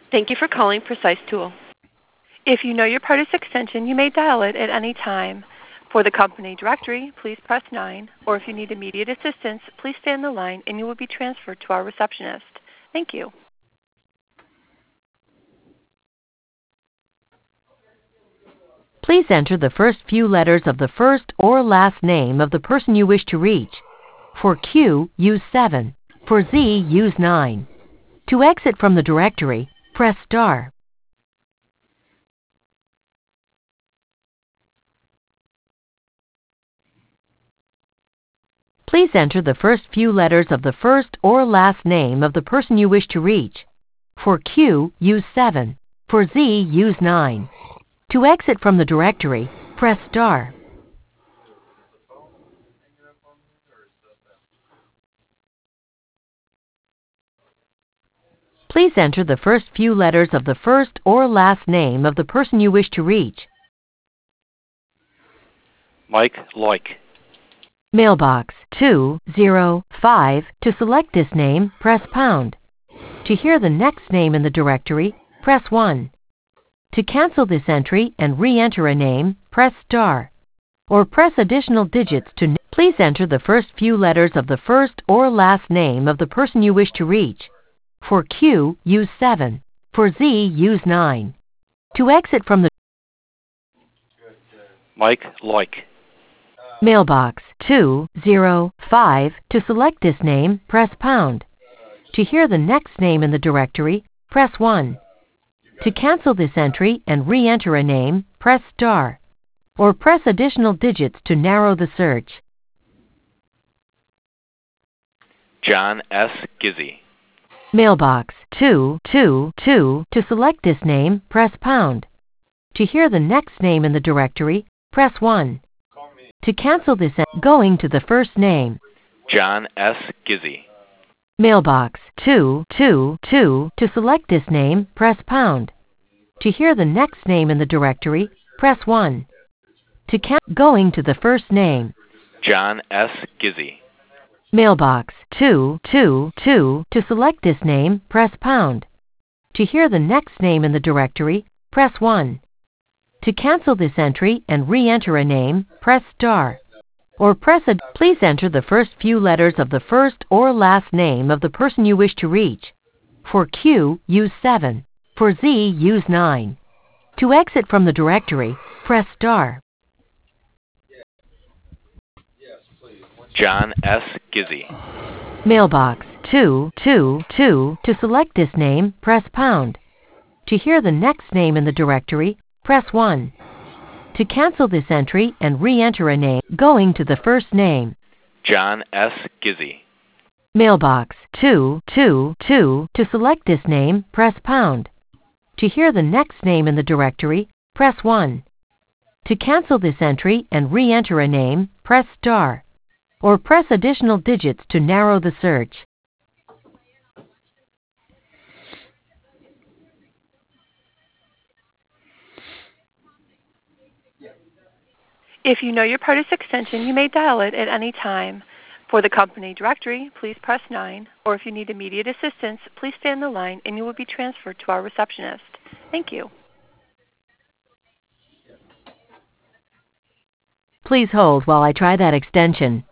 Thank you for calling Precise Tool. If you know your party's extension, you may dial it at any time. For the company directory, please press 9, or if you need immediate assistance, please stay on the line and you will be transferred to our receptionist. Thank you. Please enter the first few letters of the first or last name of the person you wish to reach. For Q, use 7. For Z, use 9. To exit from the directory, press star. Please enter the first few letters of the first or last name of the person you wish to reach. For Q, use 7. For Z, use 9. To exit from the directory, press star. Please enter the first few letters of the first or last name of the person you wish to reach. Mike Loik. Mailbox 205. To select this name, press pound. To hear the next name in the directory, press 1. To cancel this entry and re-enter a name, press star. Or press additional digits to... Please enter the first few letters of the first or last name of the person you wish to reach. For Q, use 7. For Z, use 9. To exit from the... Mike Loik. Mailbox 205. To select this name, press pound. To hear the next name in the directory, press 1. To cancel this entry and re-enter a name, press star. Or press additional digits to narrow the search. John S. Gizzy. Mailbox 222. To select this name, press pound. To hear the next name in the directory, press 1. To cancel this, going to the first name. John S. Gizzy. Mailbox 222. To select this name, press pound. To hear the next name in the directory, press 1. To going to the first name. John S. Gizzy. Mailbox 222. To select this name, press pound. To hear the next name in the directory, press 1. To cancel this entry and re-enter a name, press star. Or press a... Please enter the first few letters of the first or last name of the person you wish to reach. For Q, use 7. For Z, use 9. To exit from the directory, press star. John S. Gizzy. Mailbox 222. To select this name, press pound. To hear the next name in the directory, press 1. To cancel this entry and re-enter a name, going to the first name. John S. Gizzy. Mailbox 222. To select this name, press pound. To hear the next name in the directory, press 1. To cancel this entry and re-enter a name, press star. Or press additional digits to narrow the search. If you know your party's extension, you may dial it at any time. For the company directory, please press 9, or if you need immediate assistance, please stay on the line and you will be transferred to our receptionist. Thank you. Please hold while I try that extension.